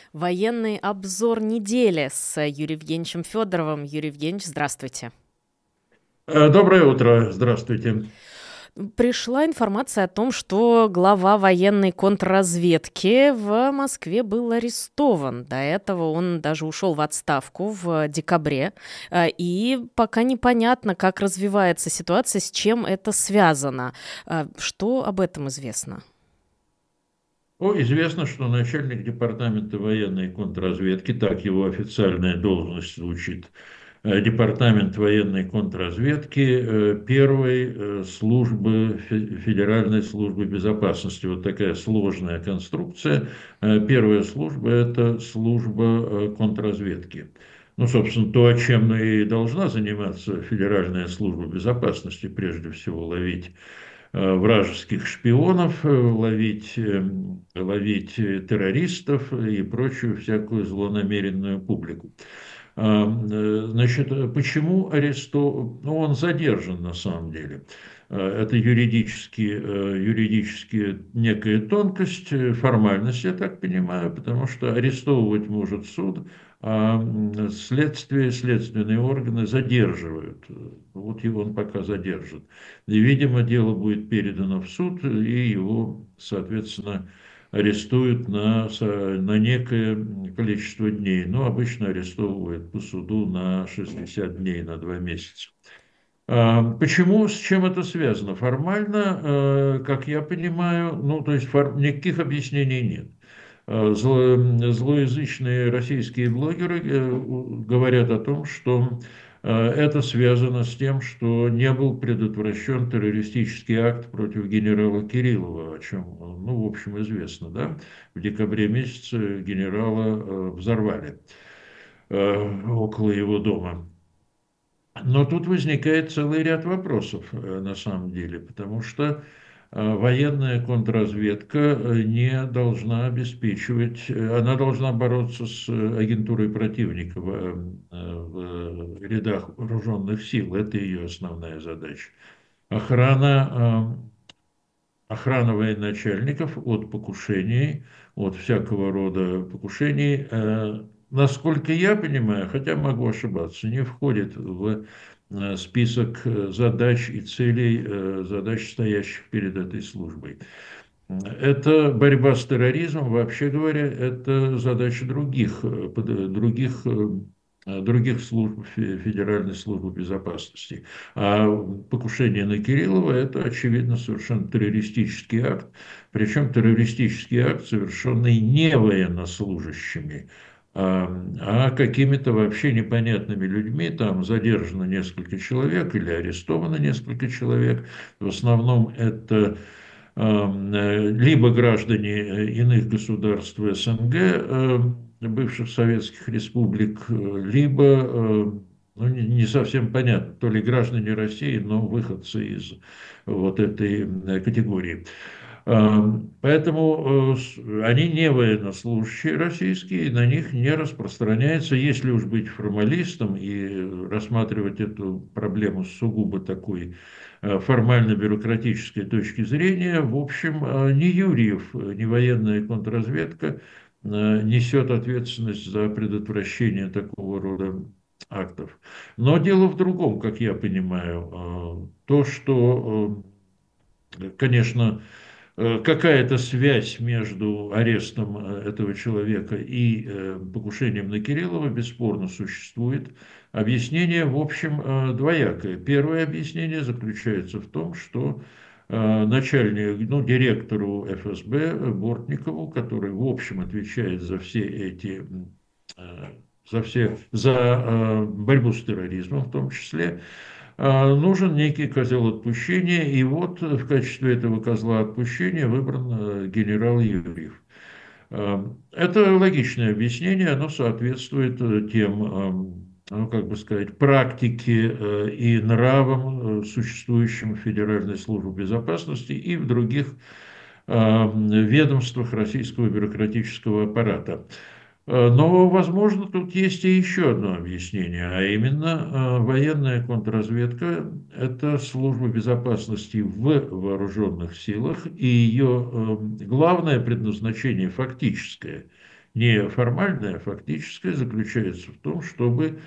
Военный обзор недели с Юрием Евгеньевичем Федоровым. Юрий Евгеньевич, здравствуйте. Доброе утро, здравствуйте. Пришла информация о том, что глава военной контрразведки в Москве был арестован. До этого он даже ушел в отставку в декабре. И пока непонятно, как развивается ситуация, с чем это связано. Что об этом известно? Известно, что начальник департамента военной контрразведки, так его официальная должность звучит, департамент военной контрразведки первой службы, Федеральной службы безопасности. Вот такая сложная конструкция. Первая служба – это служба контрразведки. Ну, собственно, то, чем и должна заниматься Федеральная служба безопасности, прежде всего ловить вражеских шпионов, ловить террористов и прочую всякую злонамеренную публику. Значит, почему арестован? Ну, он задержан на самом деле. Это юридически некая тонкость, формальность, я так понимаю, потому что арестовывать может суд, а следственные органы задерживают. Вот его он пока задержан. И, видимо, дело будет передано в суд, и его, соответственно, арестуют на некое количество дней. Но обычно арестовывают по суду на 60 дней, на 2 месяца. Почему, с чем это связано? Формально, как я понимаю, ну, то есть никаких объяснений нет. Злоязычные российские блогеры говорят о том, что это связано с тем, что не был предотвращен террористический акт против генерала Кириллова, о чем, ну, в общем, известно, да? В декабре месяце генерала взорвали около его дома. Но тут возникает целый ряд вопросов на самом деле, потому что военная контрразведка не должна обеспечивать, она должна бороться с агентурой противника в рядах вооруженных сил. Это ее основная задача. Охрана, охрана военачальников от покушений, от всякого рода покушений, насколько я понимаю, хотя могу ошибаться, не входит в список задач и целей, задач, стоящих перед этой службой. Это борьба с терроризмом, вообще говоря, это задача других служб Федеральной службы безопасности. А покушение на Кириллова – это, очевидно, совершенно террористический акт, причем террористический акт, совершенный не военнослужащими, а какими-то вообще непонятными людьми. Там задержано несколько человек или арестовано несколько человек. В основном это либо граждане иных государств СНГ, бывших советских республик, либо, ну, не совсем понятно, то ли граждане России, но выходцы из вот этой категории. Поэтому они не военнослужащие российские, и на них не распространяется, если уж быть формалистом и рассматривать эту проблему с сугубо такой формально-бюрократической точки зрения, в общем, ни Юрьев, ни военная контрразведка несет ответственность за предотвращение такого рода актов. Но дело в другом, как я понимаю, то, что, конечно, какая-то связь между арестом этого человека и покушением на Кириллова бесспорно существует. Объяснение, в общем, двоякое. Первое объяснение заключается в том, что ну, директору ФСБ Бортникову, который, в общем, отвечает за все эти, за борьбу с терроризмом в том числе, нужен некий козел отпущения, и вот в качестве этого козла отпущения выбран генерал Юрьев. Это логичное объяснение, оно соответствует тем, ну, как бы сказать, практике и нравам, существующим в Федеральной службе безопасности и в других ведомствах российского бюрократического аппарата. Но, возможно, тут есть и еще одно объяснение, а именно военная контрразведка – это служба безопасности в вооруженных силах, и ее главное предназначение фактическое не формальное, а фактическое, заключается в том, чтобы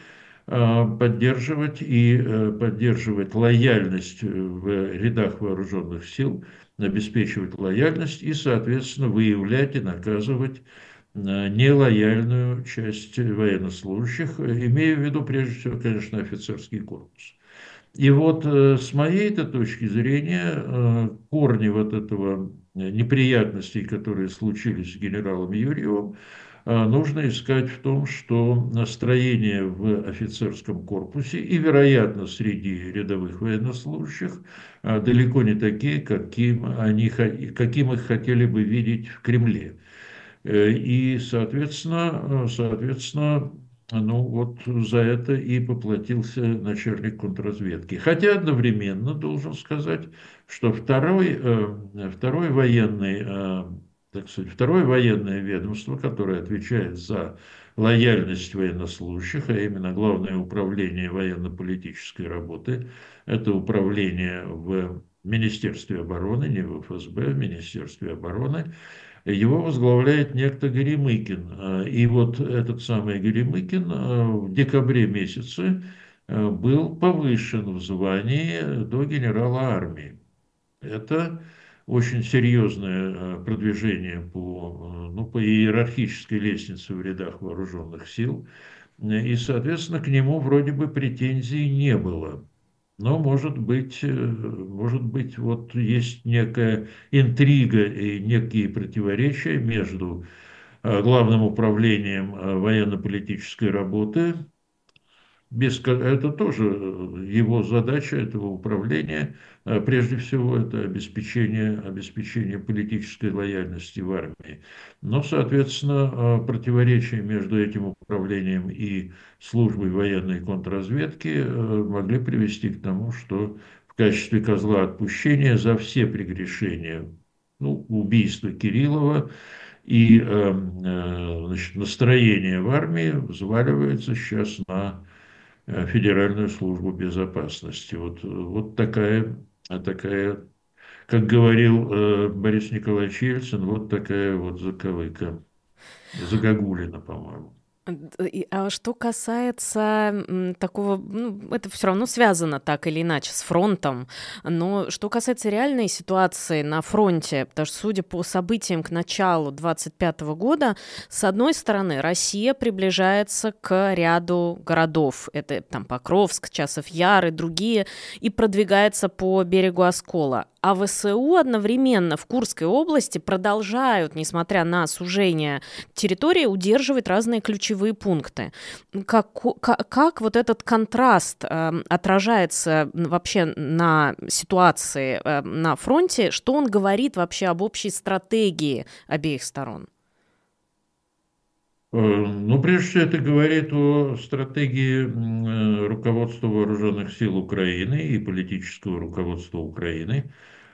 поддерживать лояльность в рядах вооруженных сил, обеспечивать лояльность и, соответственно, выявлять и наказывать нелояльную часть военнослужащих, имея в виду, прежде всего, конечно, офицерский корпус. И вот с моей-то точки зрения корни вот этого неприятностей, которые случились с генералом Юрьевым, нужно искать в том, что настроения в офицерском корпусе и, вероятно, среди рядовых военнослужащих далеко не такие, каким их хотели бы видеть в Кремле. И, соответственно, ну вот за это и поплатился начальник контрразведки. Хотя одновременно должен сказать, что второй военный, так сказать, второе военное ведомство, которое отвечает за лояльность военнослужащих, а именно Главное управление военно-политической работы, это управление в Министерстве обороны, не в ФСБ, в Министерстве обороны, его возглавляет некто Горемыкин. И вот этот самый Горемыкин в декабре месяце был повышен в звании до генерала армии. Это очень серьезное продвижение ну, по иерархической лестнице в рядах вооруженных сил. И, соответственно, к нему вроде бы претензий не было. Но, может быть, вот есть некая интрига и некие противоречия между Главным управлением военно-политической работы. Это тоже его задача, этого управления. Прежде всего, это обеспечение политической лояльности в армии. Но, соответственно, противоречия между этим управлением и службой военной контрразведки могли привести к тому, что в качестве козла отпущения за все прегрешения, ну, убийство Кириллова и значит, настроение в армии взваливается сейчас на Федеральную службу безопасности. Вот такая, как говорил Борис Николаевич Ельцин, вот такая вот заковыка, загогулина, по-моему. А что касается такого, ну, это все равно связано так или иначе с фронтом, но что касается реальной ситуации на фронте, потому что, судя по событиям к началу 2025 года, с одной стороны, Россия приближается к ряду городов, это там Покровск, Часов Яр и другие, и продвигается по берегу Оскола. А ВСУ одновременно в Курской области продолжают, несмотря на сужение территории, удерживать разные ключевые пункты. Как вот этот контраст отражается вообще на ситуации на фронте? Что он говорит вообще об общей стратегии обеих сторон? Ну, прежде всего, это говорит о стратегии руководства вооруженных сил Украины и политического руководства Украины.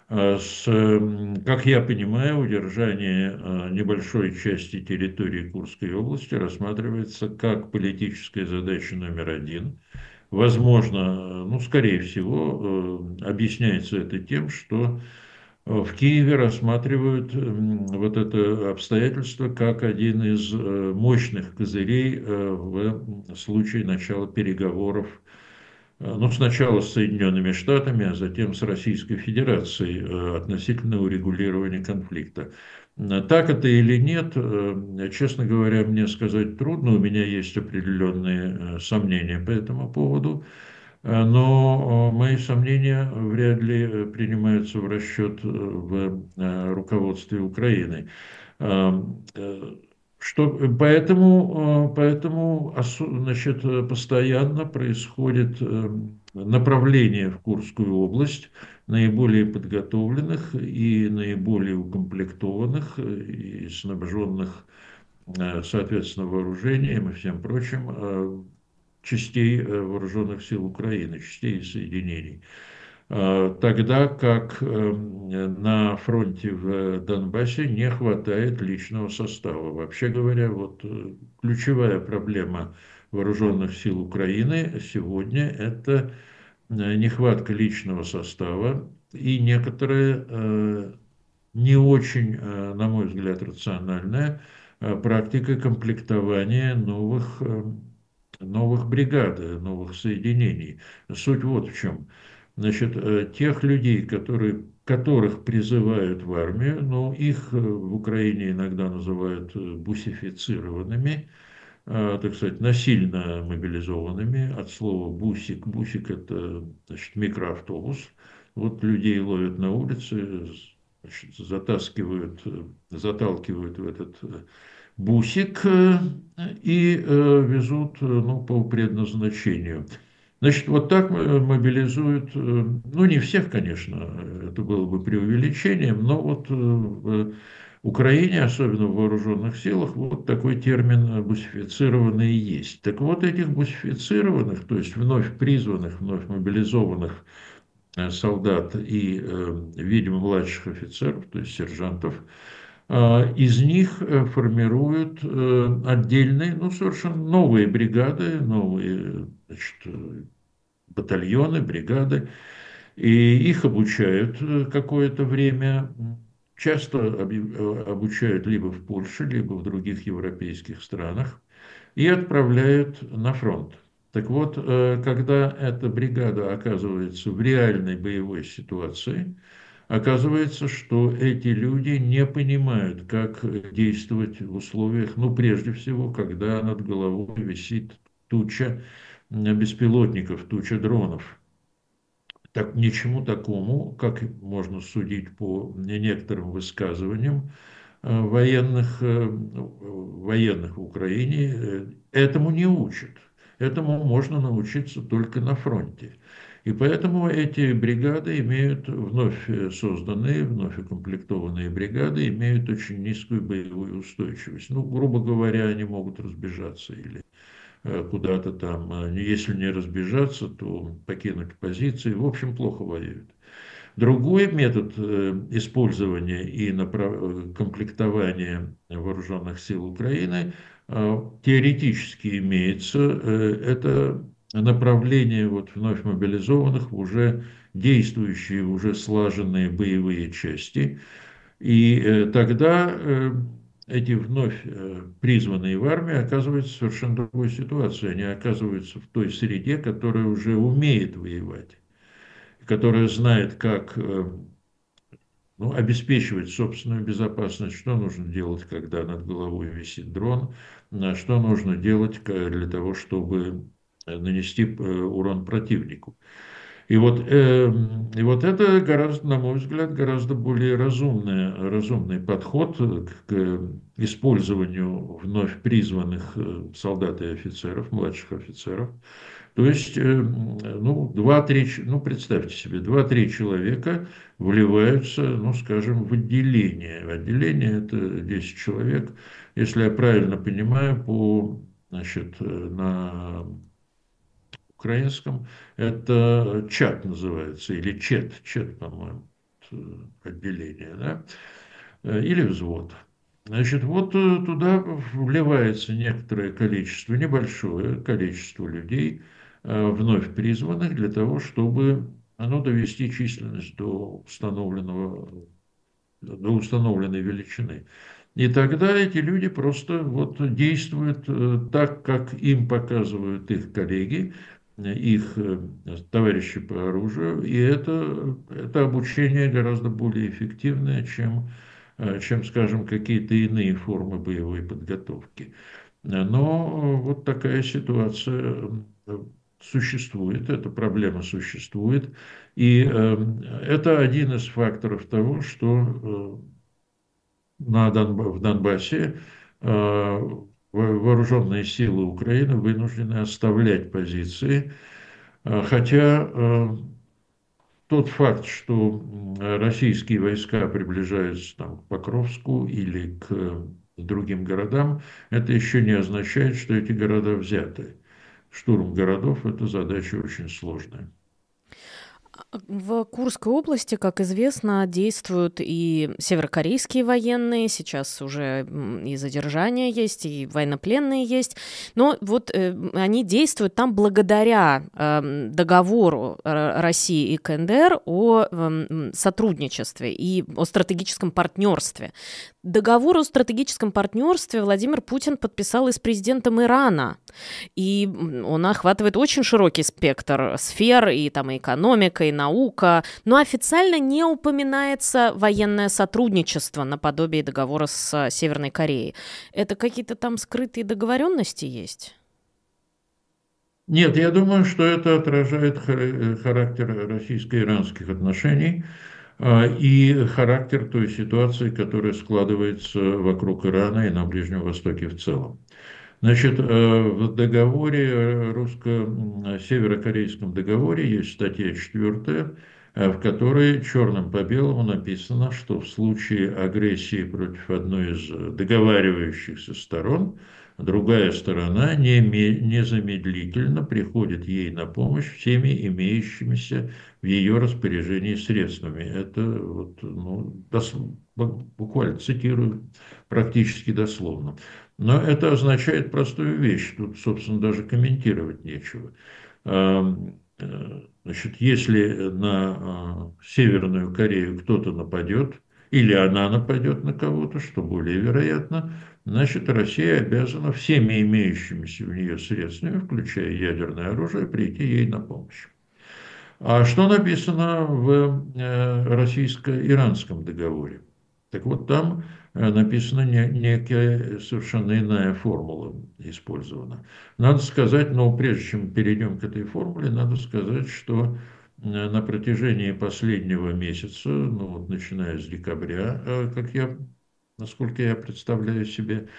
Как я понимаю, удержание небольшой части территории Курской области рассматривается как политическая задача номер один. Возможно, ну, скорее всего, объясняется это тем, что в Киеве рассматривают вот это обстоятельство как один из мощных козырей в случае начала переговоров, ну, сначала с Соединенными Штатами, а затем с Российской Федерацией относительно урегулирования конфликта. Так это или нет, честно говоря, мне сказать трудно, у меня есть определенные сомнения по этому поводу. Но мои сомнения вряд ли принимаются в расчет в руководстве Украины. Поэтому значит, постоянно происходит направление в Курскую область наиболее подготовленных и наиболее укомплектованных и снабженных, соответственно, вооружением и всем прочим частей вооруженных сил Украины, частей и соединений. Тогда как на фронте в Донбассе не хватает личного состава. Вообще говоря, вот ключевая проблема вооруженных сил Украины сегодня – это нехватка личного состава и некоторая не очень, на мой взгляд, рациональная практикой комплектования новых бригад, новых соединений. Суть вот в чем. Значит, тех людей, которых призывают в армию, ну, их в Украине иногда называют бусифицированными, так сказать, насильно мобилизованными, от слова бусик. Бусик – это, значит, микроавтобус. Вот людей ловят на улице, значит, заталкивают в этот бусик и везут, ну, по предназначению. Значит, вот так мобилизуют, ну, не всех, конечно, это было бы преувеличением, но вот в Украине, особенно в вооруженных силах, вот такой термин «бусифицированные» есть. Так вот, этих бусифицированных, то есть вновь призванных, вновь мобилизованных солдат и, видимо, младших офицеров, то есть сержантов, из них формируют отдельные, ну, совершенно новые бригады, новые, значит, батальоны, бригады, и их обучают какое-то время. Часто обучают либо в Польше, либо в других европейских странах и отправляют на фронт. Так вот, когда эта бригада оказывается в реальной боевой ситуации, оказывается, что эти люди не понимают, как действовать в условиях, ну, прежде всего, когда над головой висит туча беспилотников, туча дронов. Так, ничему такому, как можно судить по некоторым высказываниям военных в Украине, этому не учат. Этому можно научиться только на фронте. И поэтому эти бригады имеют, вновь созданные, вновь укомплектованные бригады, имеют очень низкую боевую устойчивость. Ну, грубо говоря, они могут разбежаться или куда-то там, если не разбежаться, то покинуть позиции. В общем, плохо воюют. Другой метод использования и комплектования вооруженных сил Украины теоретически имеется. Это направление вот вновь мобилизованных в уже действующие, уже слаженные боевые части. И тогда эти вновь призванные в армию оказываются в совершенно другой ситуации. Они оказываются в той среде, которая уже умеет воевать, которая знает, как ну, обеспечивать собственную безопасность, что нужно делать, когда над головой висит дрон, что нужно делать для того, чтобы нанести урон противнику. И вот это гораздо, на мой взгляд, гораздо более разумный подход к использованию вновь призванных солдат и офицеров, младших офицеров. То есть, ну, ну, представьте себе, два-три человека вливаются, ну, скажем, в отделение. Отделение – это 10 человек, если я правильно понимаю, значит, на украинском это чат называется, или чет, по-моему, отделение, да, или взвод. Значит, вот туда вливается некоторое количество, небольшое количество людей, вновь призванных для того, чтобы довести численность до установленной величины. И тогда эти люди просто вот действуют так, как им показывают их коллеги, их товарищи по оружию, и это обучение гораздо более эффективное, чем, скажем, какие-то иные формы боевой подготовки. Но вот такая ситуация существует, эта проблема существует, и это один из факторов того, что в Донбассе вооруженные силы Украины вынуждены оставлять позиции, хотя тот факт, что российские войска приближаются там, к Покровску или к другим городам, это еще не означает, что эти города взяты. Штурм городов – это задача очень сложная. В Курской области, как известно, действуют и северокорейские военные, сейчас уже и задержания есть, и военнопленные есть, но вот они действуют там благодаря договору России и КНДР о сотрудничестве и о стратегическом партнерстве. Договор о стратегическом партнерстве Владимир Путин подписал и с президентом Ирана. И он охватывает очень широкий спектр сфер, и там и экономика, и наука, но официально не упоминается военное сотрудничество наподобие договора с Северной Кореей. Это какие-то там скрытые договоренности есть? Нет, я думаю, что это отражает характер российско-иранских отношений и характер той ситуации, которая складывается вокруг Ирана и на Ближнем Востоке в целом. Значит, в договоре, русско-северокорейском договоре есть статья 4, в которой черным по белому написано, что в случае агрессии против одной из договаривающихся сторон, другая сторона незамедлительно приходит ей на помощь всеми имеющимися в ее распоряжении средствами. Это вот, ну, буквально цитирую практически дословно. Но это означает простую вещь, тут, собственно, даже комментировать нечего. Значит, если на Северную Корею кто-то нападет, или она нападет на кого-то, что более вероятно, значит, Россия обязана всеми имеющимися у нее средствами, включая ядерное оружие, прийти ей на помощь. А что написано в российско-иранском договоре? Так вот, там написана некая совершенно иная формула использована. Надо сказать, но прежде чем перейдем к этой формуле, надо сказать, что на протяжении последнего месяца, ну вот начиная с декабря, насколько я представляю себе,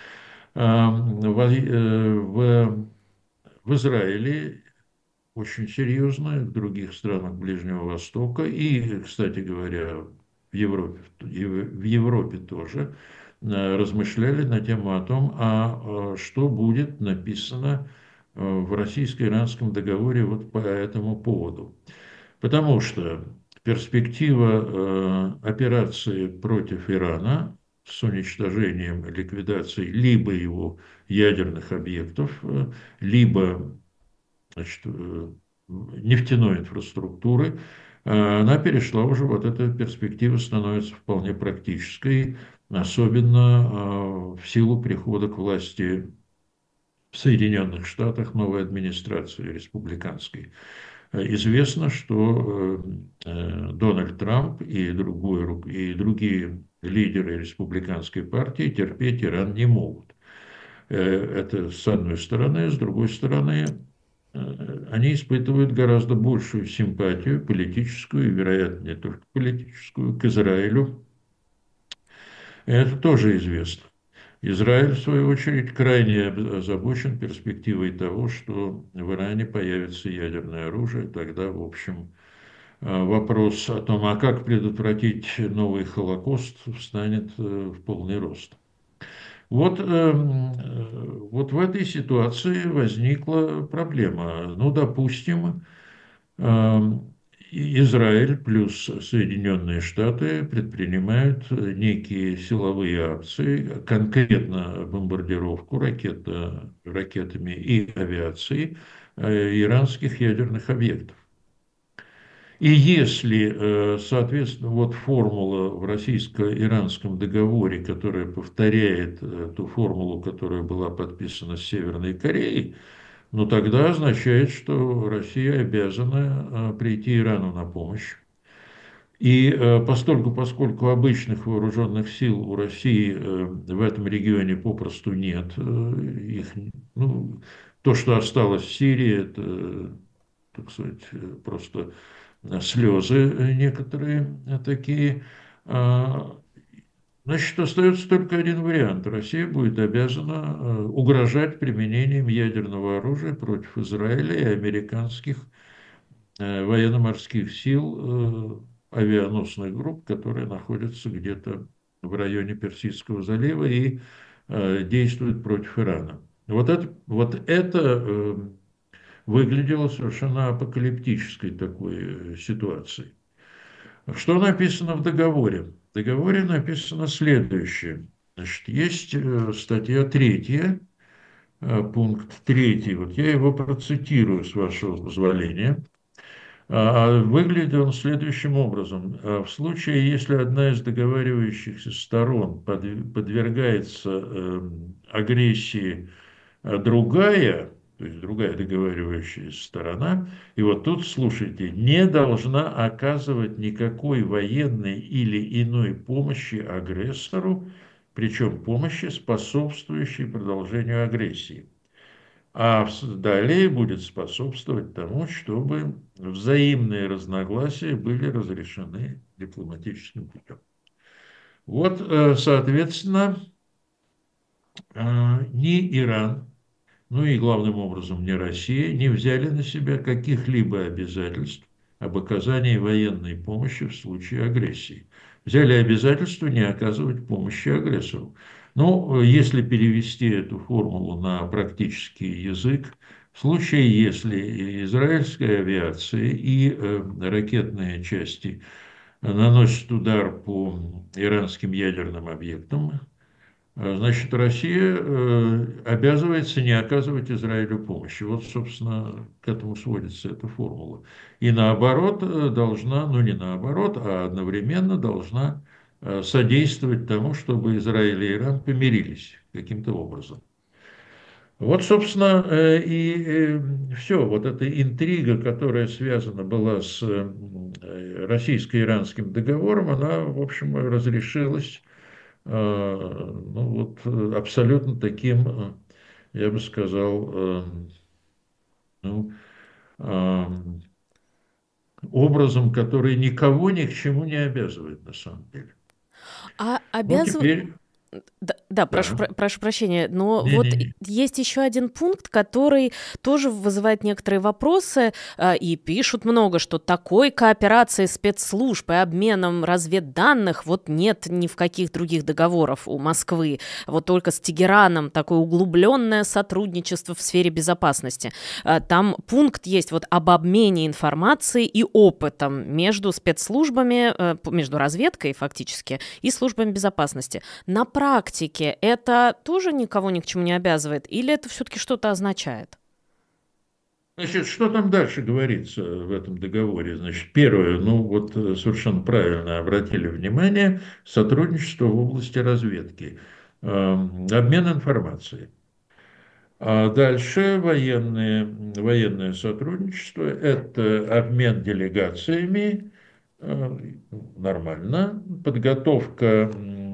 в Израиле очень серьезно, в других странах Ближнего Востока и, кстати говоря, в Европе тоже размышляли на тему о том, что будет написано в российско-иранском договоре вот по этому поводу. Потому что перспектива операции против Ирана с уничтожением, ликвидацией либо его ядерных объектов, либо, значит, нефтяной инфраструктуры, она перешла уже, вот эта перспектива становится вполне практической, особенно в силу прихода к власти в Соединенных Штатах новой администрации республиканской. Известно, что Дональд Трамп и другие лидеры республиканской партии терпеть Иран не могут. Это с одной стороны. С другой стороны, они испытывают гораздо большую симпатию политическую, и, вероятно, не только политическую, к Израилю. Это тоже известно. Израиль, в свою очередь, крайне озабочен перспективой того, что в Иране появится ядерное оружие. Тогда, в общем, вопрос о том, а как предотвратить новый Холокост, встанет в полный рост. Вот в этой ситуации возникла проблема. Ну, допустим, Израиль плюс Соединенные Штаты предпринимают некие силовые акции, конкретно бомбардировку ракетами и авиацией иранских ядерных объектов. И если, соответственно, вот формула в российско-иранском договоре, которая повторяет ту формулу, которая была подписана с Северной Кореей, ну тогда означает, что Россия обязана прийти Ирану на помощь. И поскольку обычных вооруженных сил у России в этом регионе попросту нет, ну, то, что осталось в Сирии, это, так сказать, просто слезы некоторые такие. Значит, остается только один вариант. Россия будет обязана угрожать применением ядерного оружия против Израиля и американских военно-морских сил, авианосных групп, которые находятся где-то в районе Персидского залива и действуют против Ирана. Вот это выглядело совершенно апокалиптической такой ситуацией. Что написано в договоре? В договоре написано следующее. Значит, есть статья 3, пункт 3. Вот я его процитирую, с вашего позволения. Выглядит он следующим образом. В случае, если одна из договаривающихся сторон подвергается агрессии другая, то есть другая договаривающаяся сторона, и вот тут, слушайте, не должна оказывать никакой военной или иной помощи агрессору, причем помощи, способствующей продолжению агрессии. А далее будет способствовать тому, чтобы взаимные разногласия были разрешены дипломатическим путем. Вот, соответственно, ни Иран, ну и главным образом не Россия, не взяли на себя каких-либо обязательств об оказании военной помощи в случае агрессии. Взяли обязательство не оказывать помощи агрессору. Ну, если перевести эту формулу на практический язык, в случае, если израильская авиация и ракетные части наносят удар по иранским ядерным объектам, значит, Россия обязывается не оказывать Израилю помощи. Вот, собственно, к этому сводится эта формула. И наоборот, должна, ну не наоборот, а одновременно должна содействовать тому, чтобы Израиль и Иран помирились каким-то образом. Вот, собственно, и все. Вот эта интрига, которая связана была с российско-иранским договором, она, в общем, разрешилась ну, вот, абсолютно таким, я бы сказал, ну, образом, который никого ни к чему не обязывает на самом деле. А Ну, обязывает... теперь, Да, прошу, да, прошу прощения, но вот не-не-не. есть еще один пункт, который тоже вызывает некоторые вопросы, и пишут много, что такой кооперации спецслужб и обменом разведданных вот нет ни в каких других договорах у Москвы. Вот только с Тегераном такое углубленное сотрудничество в сфере безопасности. Там пункт есть вот об обмене информацией и опытом между спецслужбами, между разведкой фактически и службами безопасности. На практике это тоже никого ни к чему не обязывает? Или это все-таки что-то означает? Значит, что там дальше говорится в этом договоре? Значит, первое, ну вот совершенно правильно обратили внимание, сотрудничество в области разведки, обмен информацией. А дальше военное сотрудничество – это обмен делегациями, нормально, подготовка,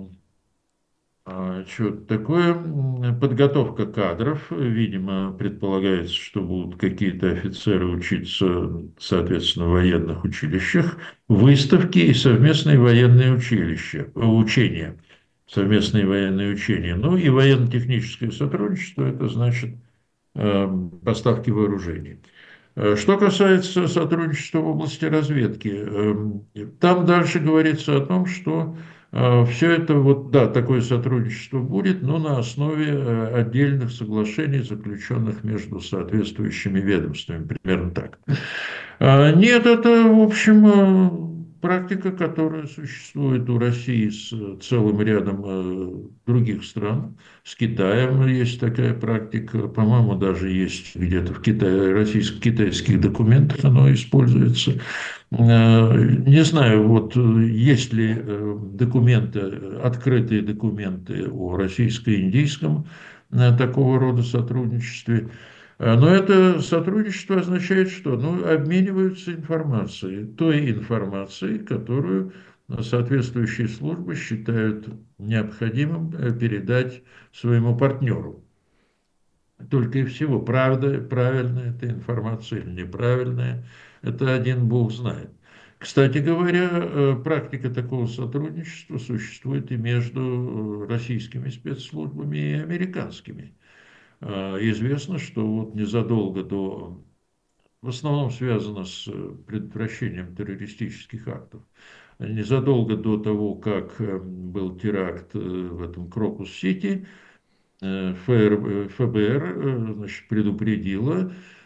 что такое, подготовка кадров, видимо, предполагается, что будут какие-то офицеры учиться, соответственно, в военных училищах, выставки и совместные военные учения совместные военные учения. Ну и военно-техническое сотрудничество – это значит поставки вооружений. Что касается сотрудничества в области разведки, там дальше говорится о том, что все это, вот, да, такое сотрудничество будет, но на основе отдельных соглашений, заключенных между соответствующими ведомствами, примерно так. Нет, это, в общем, практика, которая существует у России с целым рядом других стран. С Китаем есть такая практика, по-моему, даже есть где-то в Китае, российско-китайских документах оно используется. Не знаю, вот есть ли документы, открытые документы о российско-индийском такого рода сотрудничестве. Но это сотрудничество означает что? Ну, обмениваются информацией, той информацией, которую соответствующие службы считают необходимым передать своему партнеру. Только и всего. Правда, правильная эта информация или неправильная, это один Бог знает. Кстати говоря, практика такого сотрудничества существует и между российскими спецслужбами и американскими. Известно, что вот незадолго до, в основном связано с предотвращением террористических актов, незадолго до того, как был теракт в этом Крокус-Сити, ФБР, значит, предупредила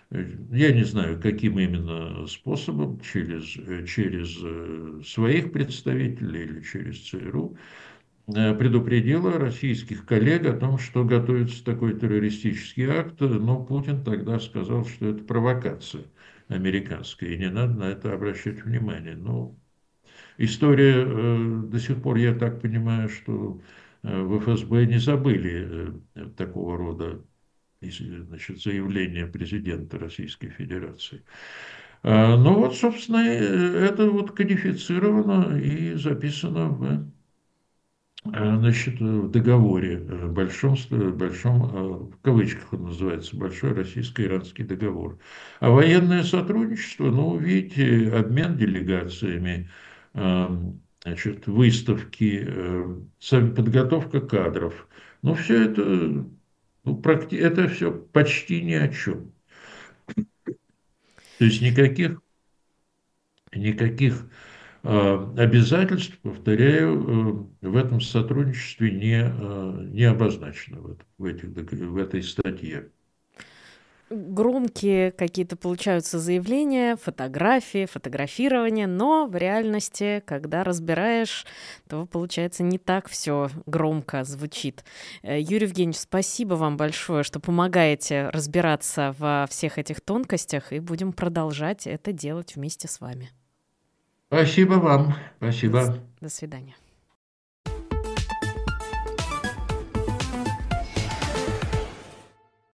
Я не знаю, каким именно способом, через своих представителей или через ЦРУ, предупредила российских коллег о том, что готовится такой террористический акт, но Путин тогда сказал, что это провокация американская, и не надо на это обращать внимание. Но история до сих пор, я так понимаю, что в ФСБ не забыли такого рода значит, заявления президента Российской Федерации. Ну вот, собственно, это вот кодифицировано и записано значит, в договоре, большом, в кавычках он называется, Большой российско-иранский договор. А военное сотрудничество, ну, видите, обмен делегациями, значит, выставки, подготовка кадров, ну, все это, ну, это все почти ни о чем. То есть никаких обязательств, повторяю, в этом сотрудничестве не обозначено в этой статье. Громкие какие-то получаются заявления, фотографии, фотографирование, но в реальности, когда разбираешь, то получается не так все громко звучит. Юрий Евгеньевич, спасибо вам большое, что помогаете разбираться во всех этих тонкостях, и будем продолжать это делать вместе с вами. Спасибо вам. До, Спасибо. до свидания.